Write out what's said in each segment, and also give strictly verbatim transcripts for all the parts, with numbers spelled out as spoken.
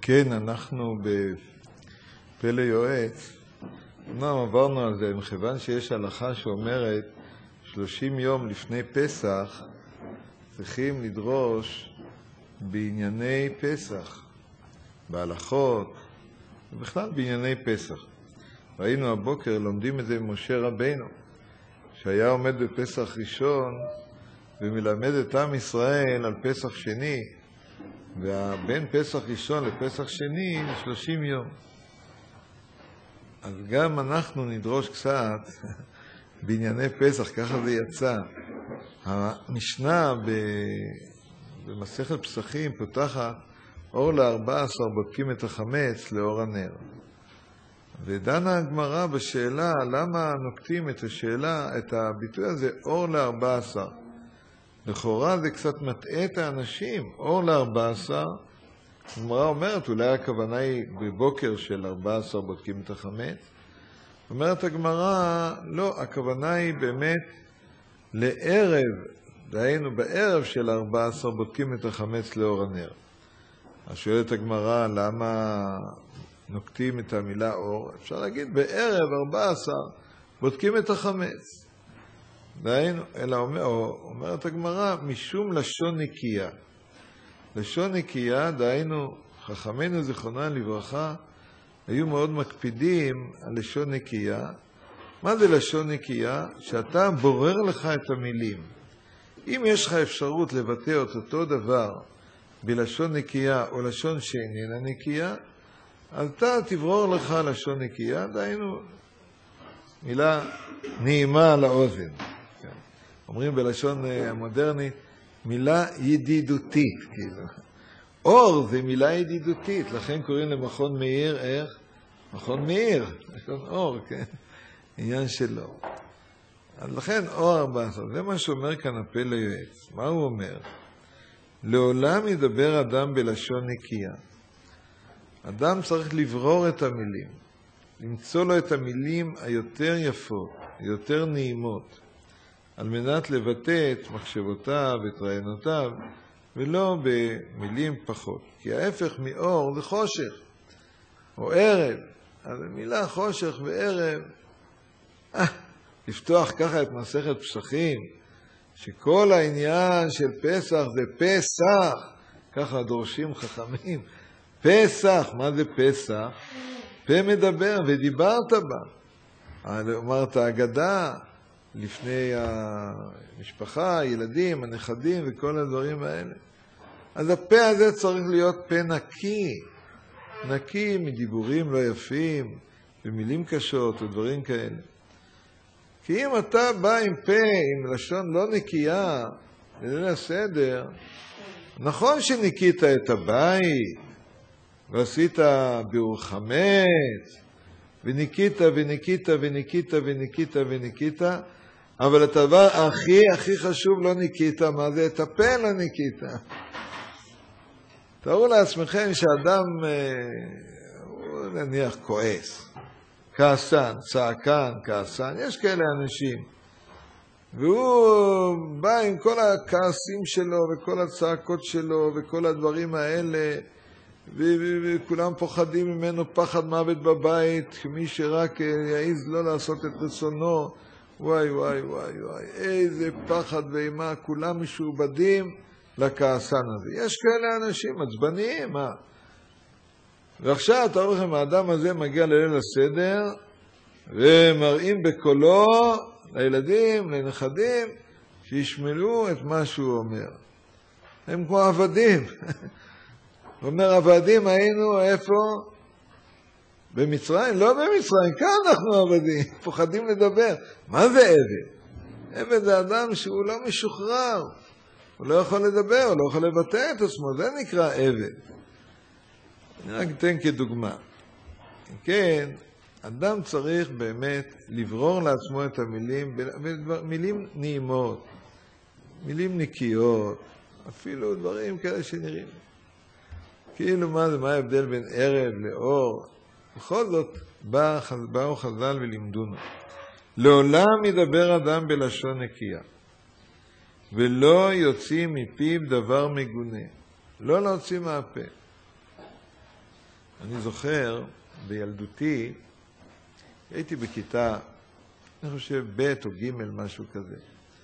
כן, אנחנו בפלא יועץ, אמנם עברנו על זה, מכיוון שיש הלכה שאומרת שלושים יום לפני פסח צריכים לדרוש בענייני פסח, בהלכות, ובכלל בענייני פסח. ראינו הבוקר, לומדים את זה עם משה רבינו, שהיה עומד בפסח ראשון ומלמד את עם ישראל על פסח שני, ובין פסח ראשון לפסח שני שלושים יום. אז גם אנחנו נדרוש קצת בענייני פסח, ככה זה יצא. המשנה במסכת פסחים פותחת אור לארבע עשר בודקים את החמץ לאור הנר. ודנה הגמרא בשאלה למה נוקטים את השאלה, את הביטוי הזה, אור לארבע עשר. לכאורה זה קצת מטעה את האנשים, אור לארבע עשר. הגמרא אומרת, אולי הכוונה היא בבוקר של ארבע עשר בודקים את החמץ. אומרת הגמרא, לא, הכוונה היא באמת לערב, דהיינו בערב של ארבע עשר בודקים את החמץ לאור הנר. אז שואלת הגמרא, למה נוקטים את המילה אור? אפשר להגיד, בערב ארבע עשר בודקים את החמץ. דהיינו, אלא אומר, אומרת הגמרא, משום לשון נקייה. לשון נקייה, דהיינו, חכמינו זיכרונם לברכה, היו מאוד מקפידים על לשון נקייה. מה זה לשון נקייה? שאתה בורר לך את המילים. אם יש לך אפשרות לבטא את אותו דבר בלשון נקייה או לשון שאיננה נקייה, אז אתה תברור לך לשון נקייה, דהיינו מילה נעימה על האוזן. אומרים בלשון המודרנית, מילה ידידותית. כאילו. אור זה מילה ידידותית, לכן קוראים למכון מאיר, איך? מכון מאיר, מכון אור, כן? עניין שלו. אז לכן אור ארבע עשר, זה מה שאומר כאן הפלא יועץ. מה הוא אומר? לעולם ידבר אדם בלשון נקייה. אדם צריך לברור את המילים, למצוא לו את המילים היותר יפות, היותר נעימות, על מנת לבטא את מחשבותיו ואת רעיונותיו, ולא במילים פחות. כי ההפך מאור זה חושך, או ערב. אז המילה חושך וערב, אה, לפתוח ככה את מסכת פסחים, שכל העניין של פסח זה פסח, ככה דורשים חכמים, פסח, מה זה פסח? פה מדבר ודיברת בה. אמרת אגדה לפני המשפחה, הילדים, הנכדים וכל הדברים האלה. אז הפה הזה צריך להיות פה נקי, נקי מדיבורים לא יפים, ומילים קשות ודברים כאלה. כי אם אתה בא עם פה, עם לשון לא נקייה, ליל הסדר, נכון שניקית את הבית, ועשית ביאור חמץ, וניקית וניקית וניקית וניקית וניקית, אבל את הדבר הכי הכי חשוב לא ניקית, מה זה? את הפה לא ניקית. תראו לעצמכם שאדם, הוא נניח כועס, כעסן, צעקן, כעסן, יש כאלה אנשים, והוא בא עם כל הכעסים שלו וכל הצעקות שלו וכל הדברים האלה, וכולם פוחדים ממנו פחד מוות בבית, מי שרק יעיז לא לעשות את רצונו, וואי וואי וואי וואי, איזה פחד ואימה, כולם משועבדים לכעסן הזה. יש כאלה אנשים עצבניים, מה? ועכשיו תראו לכם, האדם הזה מגיע לליל הסדר, ומראים בקולו לילדים, לנכדים, שישמלו את מה שהוא אומר. הם כמו עבדים. הוא אומר, עבדים היינו איפה? במצרים? לא במצרים, כאן אנחנו עבדים, פוחדים לדבר. מה זה עבד? עבד זה אדם שהוא לא משוחרר, הוא לא יכול לדבר, הוא לא יכול לבטא את עצמו, זה נקרא עבד. אני רק אתן כדוגמה. כן, אדם צריך באמת לברור לעצמו את המילים, מילים נעימות, מילים נקיות, אפילו דברים כאלה שנראים. כאילו מה זה, מה ההבדל בין ערב לאור? בכל זאת, בא, באו חז"ל ולימדונו. לעולם ידבר אדם בלשון נקייה, ולא יוציא מפיו דבר מגונה. לא להוציא מהפה. אני זוכר, בילדותי, הייתי בכיתה, אני חושב ב' או ג' משהו כזה.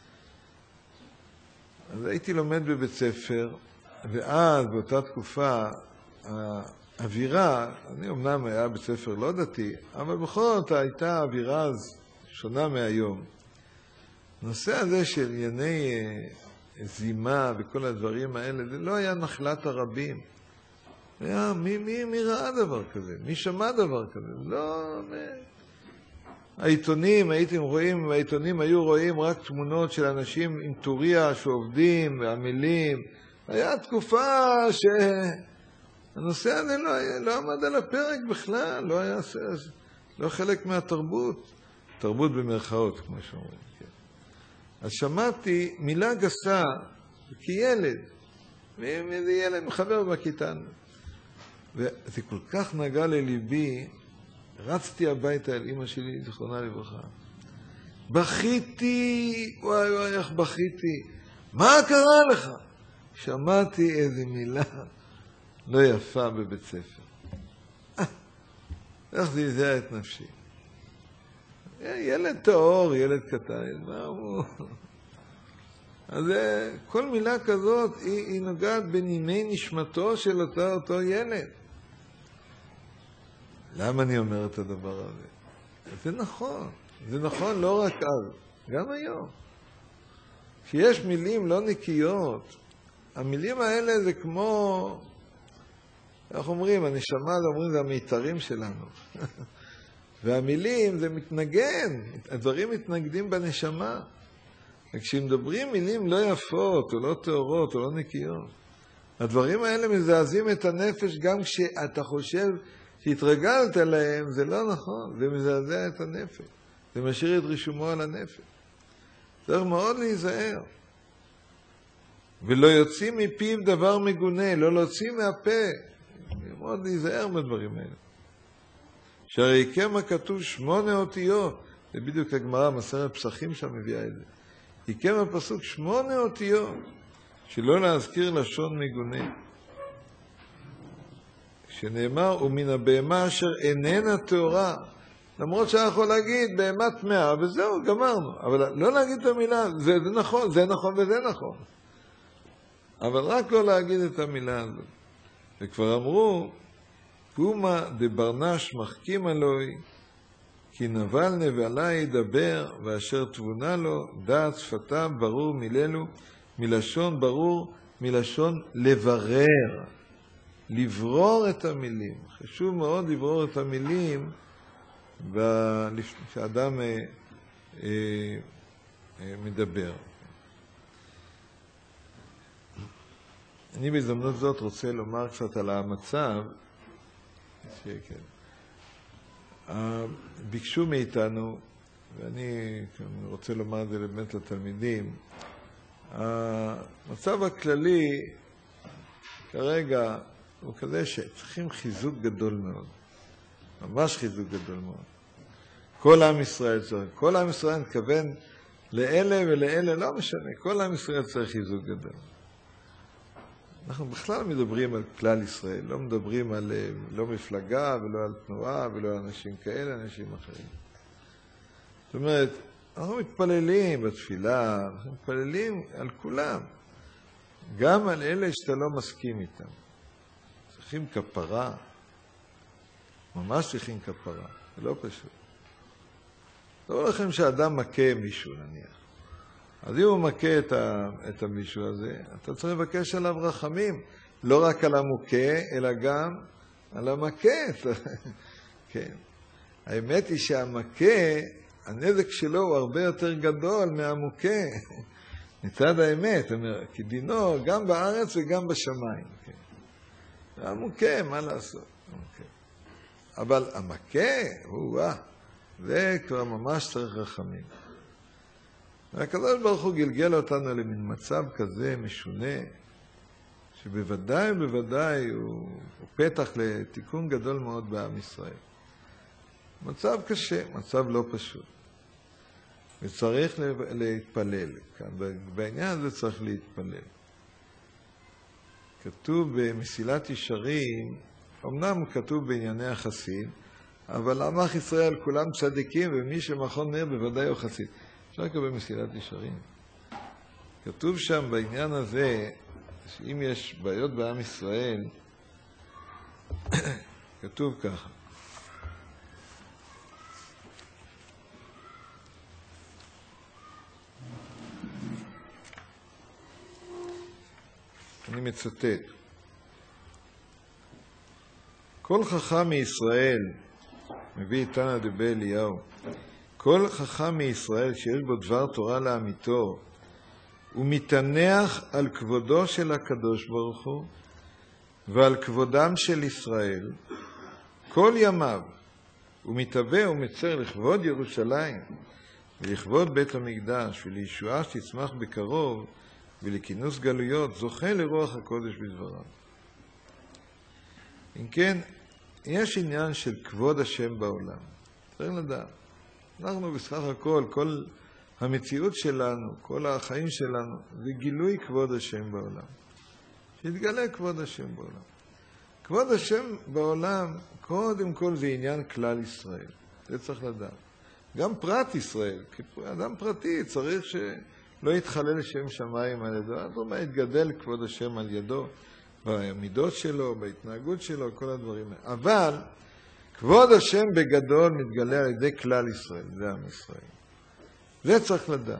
אז הייתי לומד בבית ספר, ואז באותה תקופה, האווירה, אני אמנם היה בית ספר לא דתי, אבל בכל זאת הייתה אווירה אז שונה מהיום. הנושא הזה של ענייני זימה וכל הדברים האלה, זה לא היה נחלת הרבים. היה, מי, מי, מי ראה דבר כזה? מי שמע דבר כזה? לא... העיתונים, הייתם רואים, העיתונים היו רואים רק תמונות של אנשים עם טוריה שעובדים ועמלים. היה תקופה שהנושא הזה לא, היה, לא עמד על הפרק בכלל, לא היה לא חלק מהתרבות. תרבות במרכאות, כמו שאומרים. כן. אז שמעתי מילה גסה, כילד, מאיזה ילד, מחבר בכיתה. וזה כל כך נגע לליבי, רצתי הביתה אל אמא שלי, זכרונה לברכה. בכיתי, וואי וואי, איך בכיתי. מה קרה לך? שמעתי איזו מילה לא יפה בבית ספר. איך זה יזע את נפשי. ילד טהור, ילד קטן, מה הוא? אז כל מילה כזאת היא, היא נוגעת בנימי נשמתו של אותו, אותו ילד. למה אני אומר את הדבר הזה? זה נכון. זה נכון לא רק אז, גם היום. כשיש מילים לא נקיות, המילים האלה זה כמו, איך אומרים, הנשמה, זה אומרים, זה המיתרים שלנו. והמילים זה מתנגן, הדברים מתנגדים בנשמה. וכשמדברים מילים לא יפות, או לא טהורות, או לא נקיות, הדברים האלה מזעזים את הנפש גם כשאתה חושב שהתרגלת להם, זה לא נכון, זה מזעזע את הנפש. זה משאיר את רישומו על הנפש. צריך מאוד להיזהר. ולא יוציא מפיו דבר מגונה, לא להוציא מהפה. מאוד להיזהר בדברים האלה. שהרי כמה כתוב שמונה אותיות, זה בדיוק הגמרא, מסכת פסחים שם מביאה את זה. יקם הפסוק שמונה אותיות, שלא להזכיר לשון מגונה. שנאמר, ומן הבהמה אשר איננה טהורה, למרות שאנחנו יכול להגיד בהמה טמאה, וזהו, גמרנו. אבל לא להגיד את המילה, זה, זה נכון, זה נכון וזה נכון. אבל רק לא להגיד את המילה הזאת. וכבר אמרו, קומה דברנש מחכים אלוהי, כי נבל נבלה ידבר, ואשר תבונה לו, דעת שפתיו ברור מילנו, מלשון ברור, מלשון לברר, לברור את המילים. חשוב מאוד לברור את המילים, כשאדם אה, אה, אה, מדבר. אני בהזדמנות זאת רוצה לומר קצת על המצב, שכן. ביקשו מאיתנו, ואני רוצה לומר את זה באמת לתלמידים, המצב הכללי כרגע הוא כזה שצריכים חיזוק גדול מאוד, ממש חיזוק גדול מאוד. כל עם ישראל צריך, כל עם ישראל מתכוון לאלה ולאלה, לא משנה, כל עם ישראל צריך חיזוק גדול. אנחנו בכלל מדברים על כלל ישראל, לא מדברים על לא מפלגה ולא על תנועה ולא על אנשים כאלה, אנשים אחרים. זאת אומרת, אנחנו מתפללים בתפילה, אנחנו מתפללים על כולם, גם על אלה שאתה לא מסכים איתם. צריכים כפרה, ממש צריכים כפרה, זה לא פשוט. לא לכם שאדם מכה מישהו נניח. אז אם הוא מכה את, ה, את המישהו הזה, אתה צריך לבקש עליו רחמים, לא רק על המוכה, אלא גם על המכה. כן. האמת היא שהמכה, הנזק שלו הוא הרבה יותר גדול מהמוכה. מצד האמת, אומר, כי דינו גם בארץ וגם בשמיים. כן. המוכה, מה לעשות? המוכה. אבל המכה, הוא, אה, זה כבר ממש צריך רחמים. והקדוש ברוך הוא גלגל אותנו למין מצב כזה משונה, שבוודאי ובוודאי הוא, הוא פתח לתיקון גדול מאוד בעם ישראל. מצב קשה, מצב לא פשוט. וצריך להתפלל. בעניין הזה צריך להתפלל. כתוב במסילת ישרים, אמנם כתוב בענייני החסיד, אבל עמך ישראל כולם צדיקים, ומי שמכון נר בוודאי הוא חסיד. אפשר לקבל מסילת ישרים. כתוב שם בעניין הזה, שאם יש בעיות בעם ישראל, כתוב ככה. אני מצטט. כל חכם מישראל, מביא תנא דבי אליהו, כל חכם מישראל שיש בו דבר תורה לאמיתו, הוא מתענח על כבודו של הקדוש ברוך הוא, ועל כבודם של ישראל, כל ימיו, הוא מתהווה ומצר לכבוד ירושלים, ולכבוד בית המקדש, ולישועה שתצמח בקרוב, ולכינוס גלויות, זוכה לרוח הקודש בדבריו. אם כן, יש עניין של כבוד השם בעולם. צריך לדעת. אנחנו בסך הכל, כל המציאות שלנו, כל החיים שלנו, זה גילוי כבוד השם בעולם. שיתגלה כבוד השם בעולם. כבוד השם בעולם, קודם כל זה עניין כלל ישראל. זה צריך לדעת. גם פרט ישראל, כאדם פרטי צריך שלא יתחלל שם שמיים על ידו. זאת אומרת, יתגדל כבוד השם על ידו, במידות שלו, בהתנהגות שלו, כל הדברים האלה. אבל כבוד השם בגדול מתגלה על ידי כלל ישראל, זה עם ישראל. זה צריך לדעת.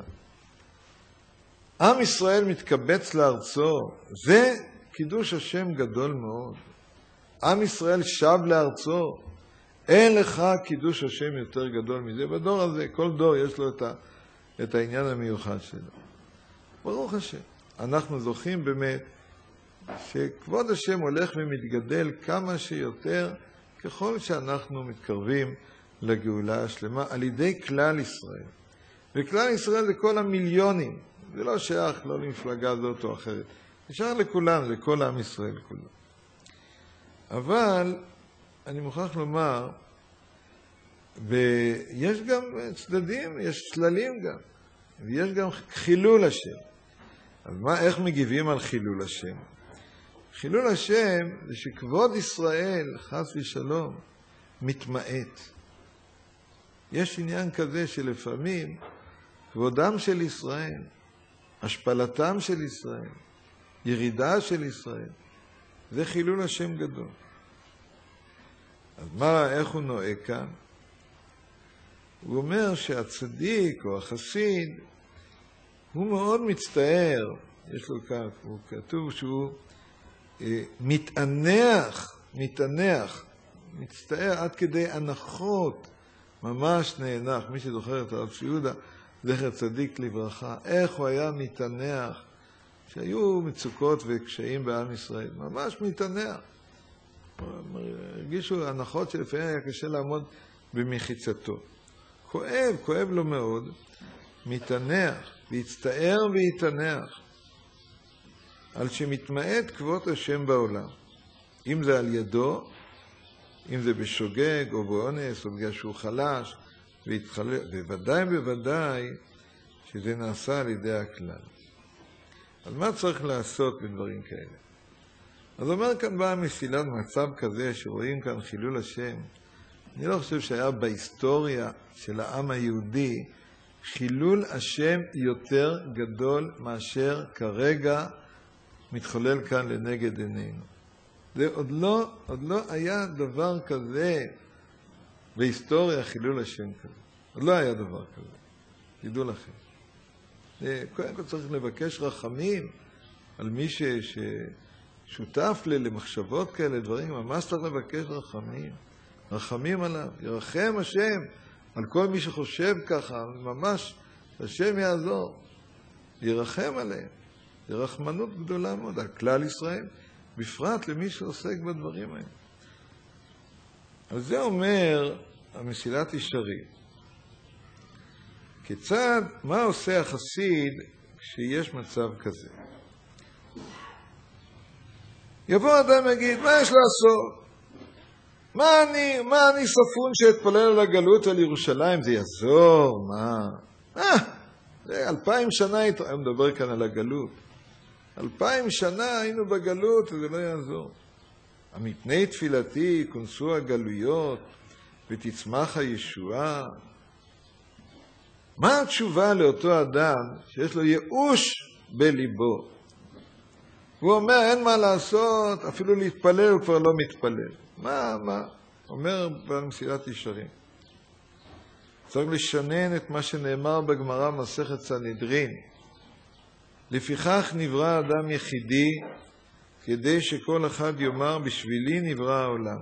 עם ישראל מתקבץ לארצו, זה קידוש השם גדול מאוד. עם ישראל שב לארצו, אין לך קידוש השם יותר גדול מזה. בדור הזה, כל דור יש לו את, ה, את העניין המיוחד שלו. ברוך השם. אנחנו זוכים באמת שכבוד השם הולך ומתגדל כמה שיותר, ככל שאנחנו מתקרבים לגאולה השלמה, על ידי כלל ישראל. וכלל ישראל זה כל המיליונים. זה לא שייך לא למפלגה זאת או אחרת. זה שייך לכולם, לכל עם ישראל כולם. אבל אני מוכרח לומר, ויש גם צדדים, יש צללים גם, ויש גם חילול השם. אז מה, איך מגיבים על חילול השם? חילול השם זה שכבוד ישראל, חס ושלום, מתמעט. יש עניין כזה שלפעמים כבודם של ישראל, השפלתם של ישראל, ירידה של ישראל, זה חילול השם גדול. אז מה, איך הוא נוהג כאן? הוא אומר שהצדיק או החסיד, הוא מאוד מצטער, יש לו כך, הוא כתוב שהוא אה, מתענח, מתענח, מצטער עד כדי הנחות, ממש נאנח. מי שזוכר את הרב יהודה, זכר צדיק לברכה, איך הוא היה מתענח, שהיו מצוקות וקשיים בעם ישראל, ממש מתענח. הרגישו הנחות שלפעמים היה קשה לעמוד במחיצתו. כואב, כואב לו מאוד, מתענח, והצטער והתענח, על שמתמעט כבוד השם בעולם. אם זה על ידו, אם זה בשוגג או באונס, או בגלל שהוא חלש, ובוודאי בוודאי שזה נעשה על ידי הכלל. אז מה צריך לעשות בדברים כאלה? אז אומר כאן באה מסילת מצב כזה שרואים כאן חילול השם. אני לא חושב שהיה בהיסטוריה של העם היהודי חילול השם יותר גדול מאשר כרגע מתחולל כאן לנגד עינינו. זה עוד לא, עוד לא היה דבר כזה בהיסטוריה, חילול השם כזה. עוד לא היה דבר כזה. תדעו לכם. קודם כל צריך לבקש רחמים על מי ש, ששותף למחשבות כאלה, דברים, ממש צריך לבקש רחמים. רחמים עליו. ירחם השם על כל מי שחושב ככה, ממש השם יעזור. ירחם עליהם. זה רחמנות גדולה מאוד על כלל ישראל, בפרט למי שעוסק בדברים האלה. אז זה אומר המסילת ישרים. כיצד, מה עושה החסיד כשיש מצב כזה? יבוא אדם ויגיד, מה יש לעשות? מה אני, מה אני ספון שאתפלל על הגלות על ירושלים? זה יעזור, מה? אה, זה אלפיים שנה, אני מדבר כאן על הגלות. אלפיים שנה היינו בגלות וזה לא יעזור. מפני תפילתי כונסו הגלויות ותצמח הישועה. מה התשובה לאותו אדם שיש לו ייאוש בליבו? הוא אומר, אין מה לעשות, אפילו להתפלל הוא כבר לא מתפלל. מה, מה? אומר במסילת ישרים. צריך לשנן את מה שנאמר בגמרא מסכת סנהדרין. לפיכך נברא אדם יחידי, כדי שכל אחד יאמר בשבילי נברא העולם.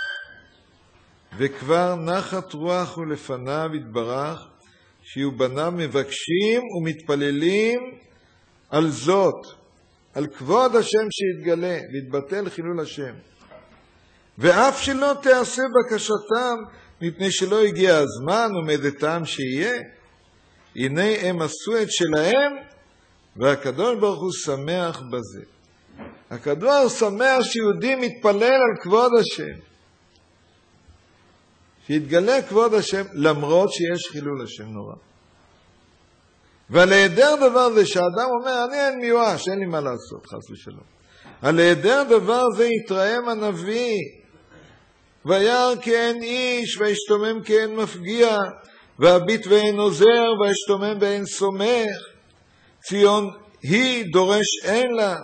וכבר נחת רוח ולפניו יתברך, שיהיו בניו מבקשים ומתפללים על זאת, על כבוד השם שיתגלה, ויתבטל חילול השם. ואף שלא תעשה בקשתם, מפני שלא הגיע הזמן ומדתם שיהיה, הנה הם עשו את שלהם, והקדוש ברוך הוא שמח בזה. הקדוש ברוך הוא שמח שיהודי מתפלל על כבוד השם. שיתגלה כבוד השם, למרות שיש חילול השם נורא. ועל היעדר דבר זה שהאדם אומר, אני אין מיואש, אין לי מה לעשות, חס ושלום. על היעדר דבר זה יתרעם הנביא, וירא כי אין איש, וישתומם כי אין מפגיע, והביט ואין עוזר, וישתומם ואין סומך. ציון היא דורש אין לה.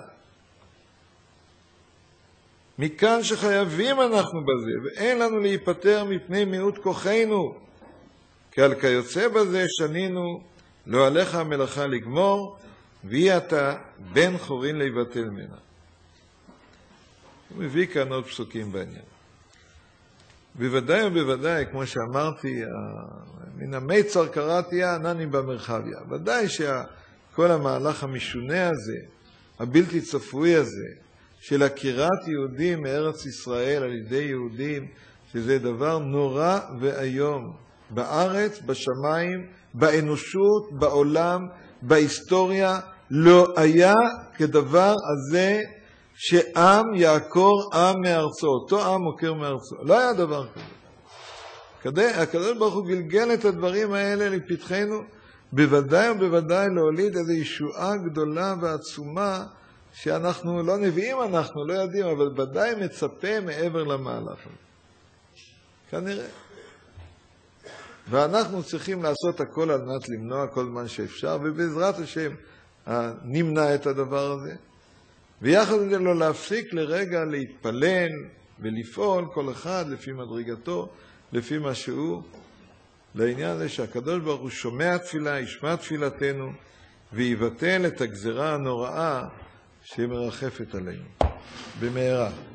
מכאן שחייבים אנחנו בזה, ואין לנו להיפטר מפני מיעוט כוחנו. כי על כיוצא בזה שנינו, לא עליך המלאכה לגמור, והיא אתה בן חורין להיבטל ממנה. הוא מביא כאן עוד פסוקים בעניין. בוודאי ובוודאי, כמו שאמרתי, מן המיצר קראתי ענני במרחביה. ודאי שכל המהלך המשונה הזה, הבלתי צפוי הזה, של הכירת יהודים מארץ ישראל על ידי יהודים, שזה דבר נורא ואיום. בארץ, בשמיים, באנושות, בעולם, בהיסטוריה, לא היה כדבר הזה שעם יעקור עם מארצו, אותו עם עוקר מארצו. לא היה דבר כזה. הקדוש ברוך הוא גלגל את הדברים האלה לפתחנו, בוודאי ובוודאי להוליד איזו ישועה גדולה ועצומה, שאנחנו לא נביאים, אנחנו לא יודעים, אבל ודאי מצפה מעבר למהלך הזה. כנראה. ואנחנו צריכים לעשות הכל על מנת למנוע כל זמן שאפשר, ובעזרת השם נמנע את הדבר הזה. ויחד עם זה לא להפסיק לרגע להתפלל ולפעול כל אחד לפי מדרגתו, לפי מה שהוא, לעניין הזה שהקדוש ברוך הוא שומע תפילה, ישמע תפילתנו, ויבטל את הגזרה הנוראה שמרחפת עלינו. במהרה.